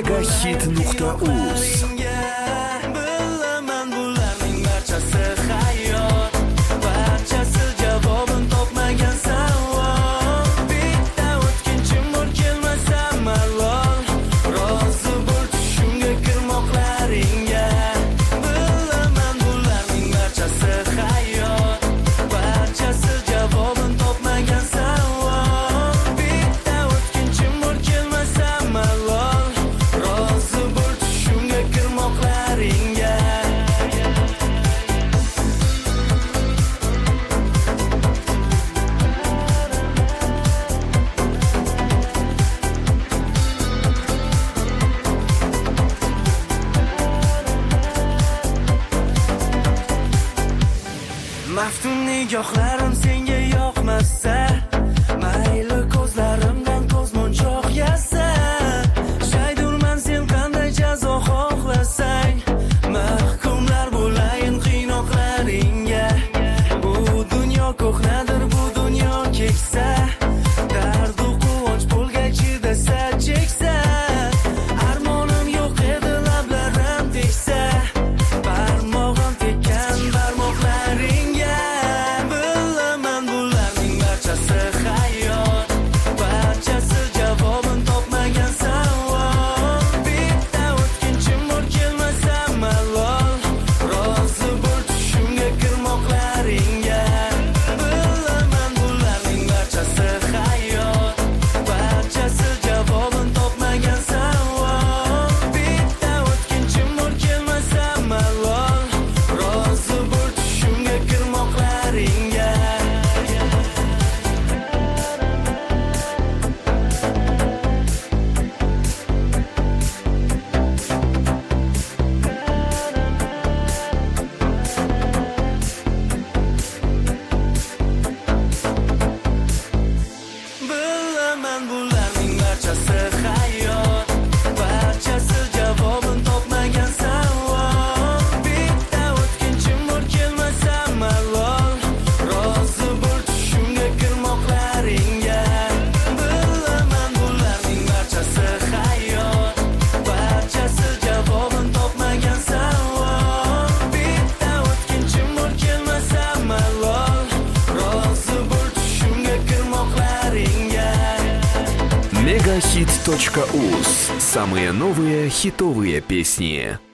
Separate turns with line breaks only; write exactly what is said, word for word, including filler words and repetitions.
megahit nuqta uz.
Bilaman bularning barchasi hayot, barchasi javobin topmagan savol. Bitta o'tkinchi mur kelmasa malol, rozi bo'l tushimga kirmoqlaringga. Bilaman bularning barchasi hayot, barchasi javobin topmagan savol. Bitta o'tkinchi mur kelmasa malol, rozi bo'l tushimga kirmoqlaringga. Maftun nigohlarim senga yoqmasa, mayli ko'zlarimdan ko'zmonchoq yasa. Shaydurman sen qanday jazo xohlasang, mahkumlar bo'layin qiynoqlaringga. Bu dunyo ko'hnadir, bu dunyo keksa, dardu quvonch bo'lgach chidasa cheksa. Armonim yo'q edi lablarim teksa, barmog'im tekkan barmoqlaringga. Bilaman bularning barchasi hayot, barchasi javobin topmagan savol. Bitta o'tkinchi mur kelmasa malol, rozi bo'l tushimga kirmoqlaringga. Bilaman bularning barchasi hayot, barchasi javobin topmagan savol. Bitta o'tkinchi mur kelmasa malol, rozi bo'l tushimga kirmoqlaringga. Bilaman bularning barchasi hayot, barchasi javobin topmagan savol. Bitta o'tkinchi mur kelmasa malol, rozi bo'l tushimga kirmoqlaringga. Bilaman bularning barchasi hayot, barchasi javobin topmagan savol. Bitta o'tkinchi mur kelmasa malol, rozi bo'l tushimga kirmoqlaringga.
megahit точка uz. Самые новые хитовые песни.